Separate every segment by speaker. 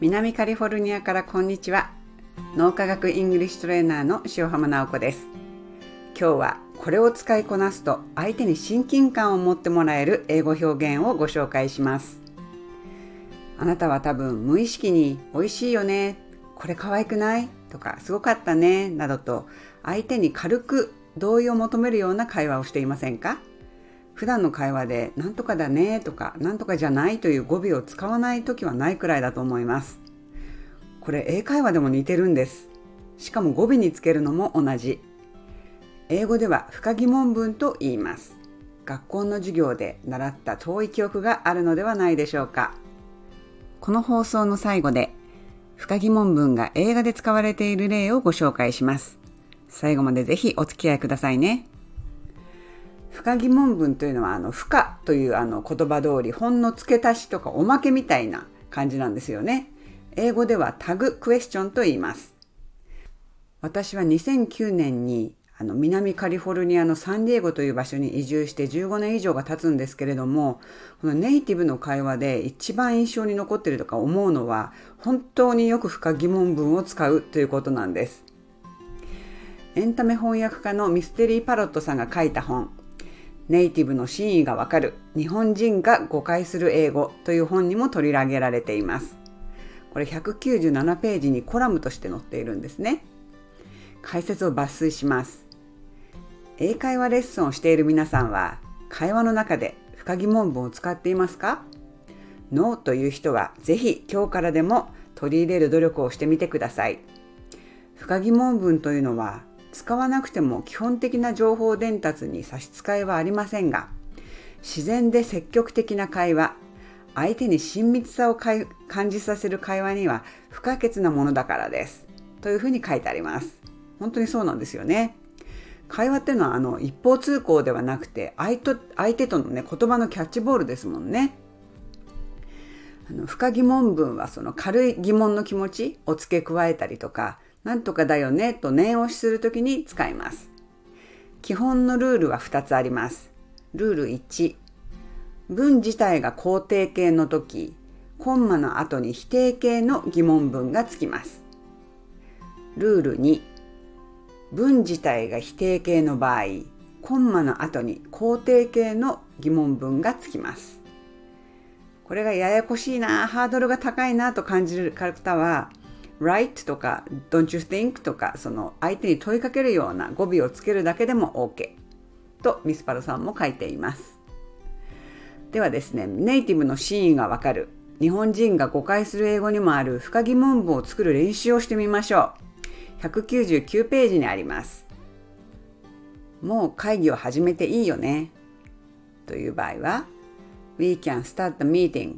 Speaker 1: 南カリフォルニアからこんにちは。脳科学イングリッシュトレーナーの塩浜直子です。今日はこれを使いこなすと相手に親近感を持ってもらえる英語表現をご紹介します。あなたは多分無意識に美味しいよね、これ可愛くないとかすごかったねなどと相手に軽く同意を求めるような会話をしていませんか？普段の会話でなんとかだねとかなんとかじゃないという語尾を使わない時はないくらいだと思います。これ英会話でも似てるんです。しかも語尾につけるのも同じ。英語では不可疑問文と言います。学校の授業で習った遠い記憶があるのではないでしょうか。この放送の最後で不可疑問文が映画で使われている例をご紹介します。最後までぜひお付き合いくださいね。不可疑問文というのは不可という言葉通りほんの付け足しとかおまけみたいな感じなんですよね。英語ではタグクエスチョンと言います。私は2009年に南カリフォルニアのサンディエゴという場所に移住して15年以上が経つんですけれども、このネイティブの会話で一番印象に残っているとか思うのは本当によく不可疑問文を使うということなんです。エンタメ翻訳家のミステリーパロットさんが書いた本、ネイティブの真意がわかる日本人が誤解する英語という本にも取り上げられています。これ197ページにコラムとして載っているんですね。解説を抜粋します。英会話レッスンをしている皆さんは会話の中で不可疑問文を使っていますか？ノーという人はぜひ今日からでも取り入れる努力をしてみてください。不可疑問文というのは使わなくても基本的な情報伝達に差し支えはありませんが、自然で積極的な会話、相手に親密さを感じさせる会話には不可欠なものだからです。というふうに書いてあります。本当にそうなんですよね。会話っていうのは一方通行ではなくて相手とのね言葉のキャッチボールですもんね。不可疑問文はその軽い疑問の気持ちを付け加えたりとか、なんとかだよねと念押しするときに使います。基本のルールは2つあります。ルール1、文自体が肯定形のとき、コンマの後に否定形の疑問文がつきます。ルール2、文自体が否定形の場合、コンマの後に肯定形の疑問文がつきます。これがややこしいな、ハードルが高いなと感じる方は、right とか don't you think とかその相手に問いかけるような語尾をつけるだけでも OK とミスパルさんも書いています。ではですね、ネイティブの真意がわかる日本人が誤解する英語にもある不可疑問文を作る練習をしてみましょう。199ページにあります。もう会議を始めていいよねという場合は We can start the meeting。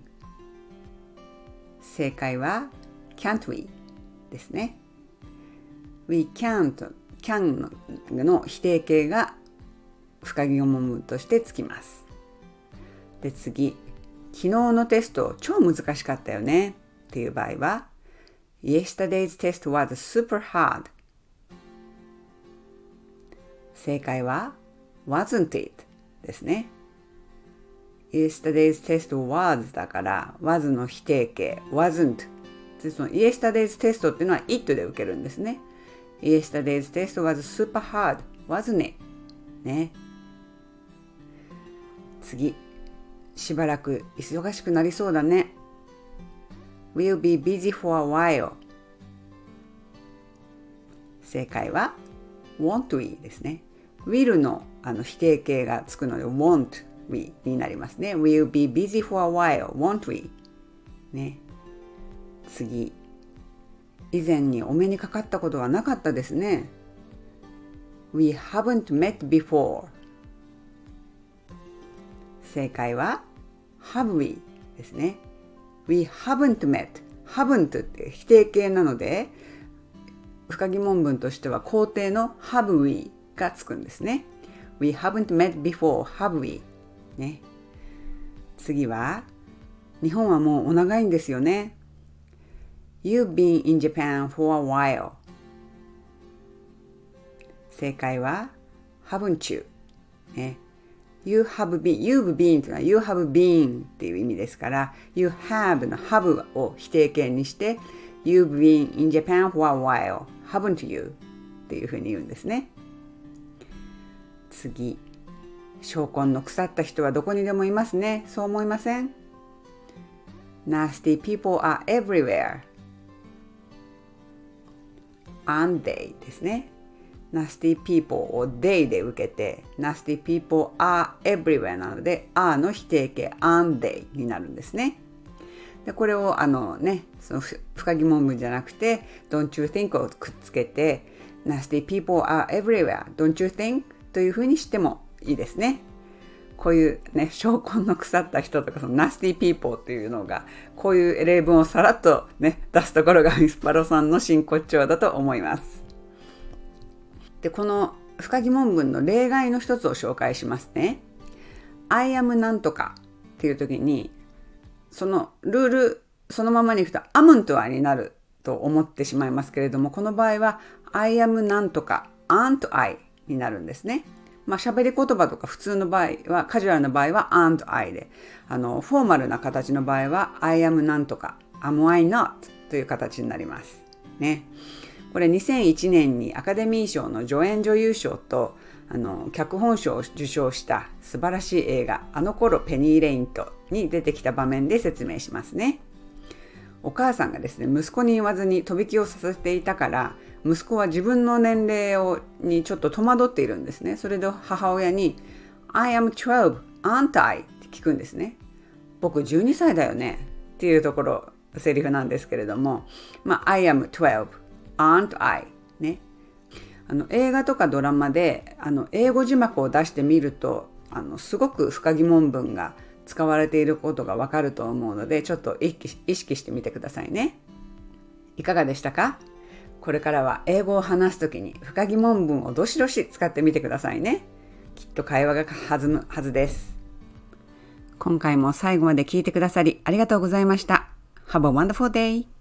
Speaker 1: 正解は Can't weですね。 We can't can の否定形が不可疑問文としてつきます。で次、昨日のテスト超難しかったよねっていう場合は Yesterday's test was super hard。 正解は wasn't it ですね。 Yesterday's test was だから was の否定形 wasn't、その Yesterday's test っていうのは it で受けるんですね。 Yesterday's test was super hard wasn't it ね。次、しばらく忙しくなりそうだね。 We'll be busy for a while。 正解は won't we ですね。 will の否定形がつくので won't we になりますね。 We'll be busy for a while won't we ね。次、以前にお目にかかったことはなかったですね。 We haven't met before。 正解は have we ですね。 We haven't met。 haven't って否定形なので不可疑問文としては肯定の have we がつくんですね。 We haven't met before have we ね。次は日本はもうお長いんですよね。You've been in Japan for a while。 正解は haven't you、ね。 You have been というのは You have been っていう意味ですから、You have の have を否定形にして、You've been in Japan for a while, haven't you? っていうふうに言うんですね。次、証拠の腐った人はどこにでもいますね。そう思いません？ Nasty people are everywhere. Aren't they? ですね。nasty people を they で受けて nasty people are everywhere なので are の否定形 aren't they になるんですね。でこれをその深疑問文じゃなくて don't you think をくっつけて nasty people are everywhere don't you think というふうにしてもいいですね。こういうね、証拠の腐った人とかその nasty people っていうのがこういう例文をさらっとね出すところがミスパロさんの真骨頂だと思います。でこの深疑問文の例外の一つを紹介しますね。I am なんとかっていう時にそのルールそのままにいくと am とはになると思ってしまいますけれども、この場合は I am なんとか aren't I になるんですね。喋り言葉とか普通の場合はカジュアルな場合は aren't I で、フォーマルな形の場合は I am なんとか am I not という形になりますね。これ2001年にアカデミー賞の助演女優賞と脚本賞を受賞した素晴らしい映画あの頃ペニー・レイントに出てきた場面で説明しますね。お母さんがですね息子に言わずに飛び木をさせていたから息子は自分の年齢にちょっと戸惑っているんですね。それで母親に I am 12 aren't I って聞くんですね。僕12歳だよねっていうところセリフなんですけれども、I am 12 aren't I ね。映画とかドラマで英語字幕を出してみるとすごく深疑問文が使われていることがわかると思うのでちょっと意識してみてくださいね。いかがでしたか？これからは英語を話すときに深疑問文をどしどし使ってみてくださいね。きっと会話が弾むはずです。今回も最後まで聞いてくださりありがとうございました。Have a wonderful day!